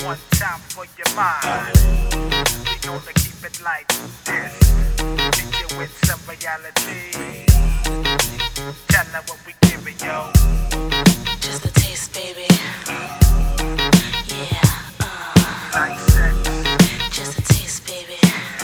One time for your mind. We gonna keep it like this. Hit you with some reality. Tell her what we giving, yo. Just a taste, baby. Yeah, Like sex. just a taste, baby.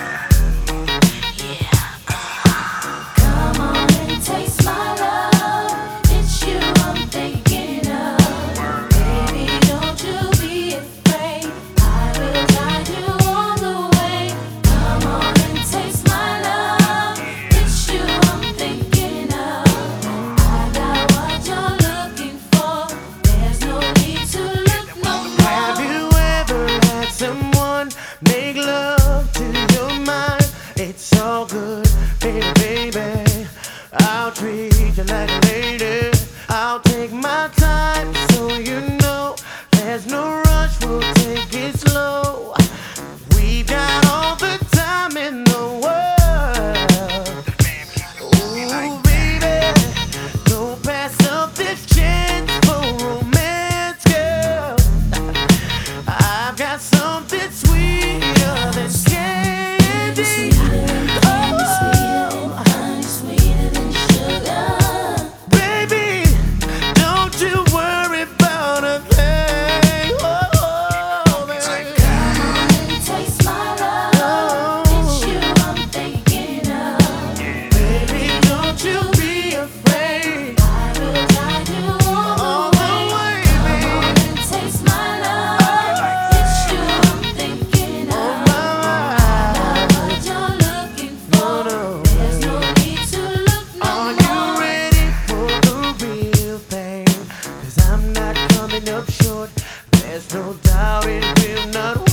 Yeah, Come on and taste my love. It's you I'm thinking of. Baby, don't you be afraid. I will guide you all the way. Come on and taste my love. It's you I'm thinking of. I got what you're looking for. There's no need to look no Have more. you ever had someone make love to your mind? It's all good, baby, baby. I'll treat you like a lady. I'll take my time so you know there's no rush, we'll take it slow. We've got all the time in the world. The fam keep it moving like Ooh, baby, don't pass up this chance for romance, girl. I've got something sweeter than candy. Sweeter than sugar. Baby, don't you worry about a thing. Oh, baby. Taste my love. It's you I'm thinking of. Baby, don't you be afraid. I will guide you all All the the way. way, Come on baby. and taste my love. It's you I'm thinking Oh, of. my. What you're looking for. No. There's no need to look no Are more. you ready for the real thing? 'Cause I'm not coming up short. There's no doubt it will not